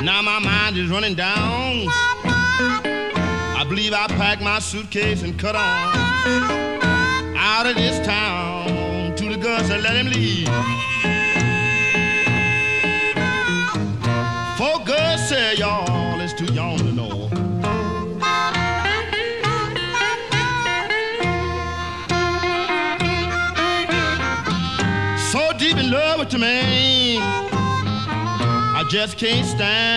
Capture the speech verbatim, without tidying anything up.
Now my mind is running down. I believe I packed my suitcase and cut on out of this town to the guns and let him leave. For good say y'all it's too young to know. So deep in love with you, man, I just can't stand